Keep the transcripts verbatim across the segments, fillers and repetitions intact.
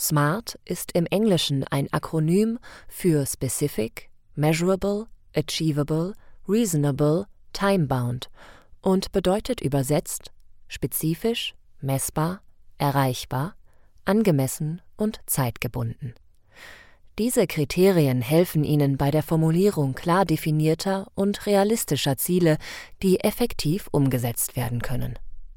SMART ist im Englischen ein Akronym für Specific, Measurable, Achievable, Reasonable, Time-bound und bedeutet übersetzt spezifisch, messbar, erreichbar, angemessen und zeitgebunden. Diese Kriterien helfen Ihnen bei der Formulierung klar definierter und realistischer Ziele, die effektiv umgesetzt werden können.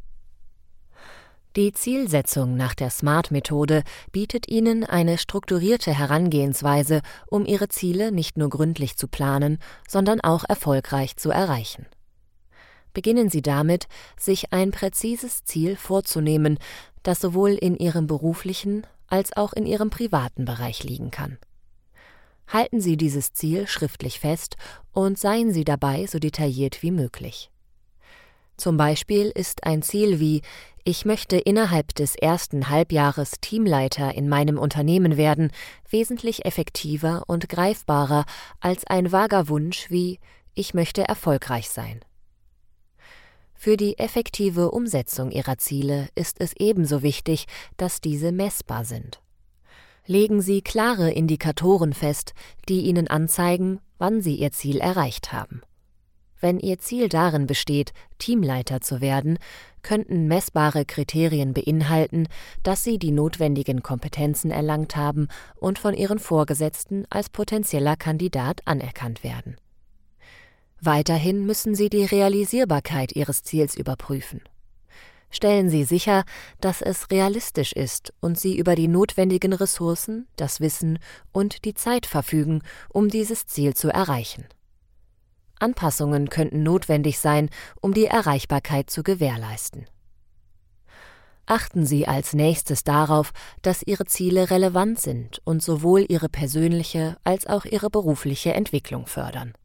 Die Zielsetzung nach der SMART-Methode bietet Ihnen eine strukturierte Herangehensweise, um Ihre Ziele nicht nur gründlich zu planen, sondern auch erfolgreich zu erreichen. Beginnen Sie damit, sich ein präzises Ziel vorzunehmen, das sowohl in Ihrem beruflichen als auch in Ihrem privaten Bereich liegen kann. Halten Sie dieses Ziel schriftlich fest und seien Sie dabei so detailliert wie möglich. Zum Beispiel ist ein Ziel wie »Ich möchte innerhalb des ersten Halbjahres Teamleiter in meinem Unternehmen werden« wesentlich effektiver und greifbarer als ein vager Wunsch wie »Ich möchte erfolgreich sein«. Für die effektive Umsetzung Ihrer Ziele ist es ebenso wichtig, dass diese messbar sind. Legen Sie klare Indikatoren fest, die Ihnen anzeigen, wann Sie Ihr Ziel erreicht haben. Wenn Ihr Ziel darin besteht, Teamleiter zu werden, könnten messbare Kriterien beinhalten, dass Sie die notwendigen Kompetenzen erlangt haben und von Ihren Vorgesetzten als potenzieller Kandidat anerkannt werden. Weiterhin müssen Sie die Realisierbarkeit Ihres Ziels überprüfen. Stellen Sie sicher, dass es realistisch ist und Sie über die notwendigen Ressourcen, das Wissen und die Zeit verfügen, um dieses Ziel zu erreichen. Anpassungen könnten notwendig sein, um die Erreichbarkeit zu gewährleisten. Achten Sie als nächstes darauf, dass Ihre Ziele relevant sind und sowohl Ihre persönliche als auch Ihre berufliche Entwicklung fördern.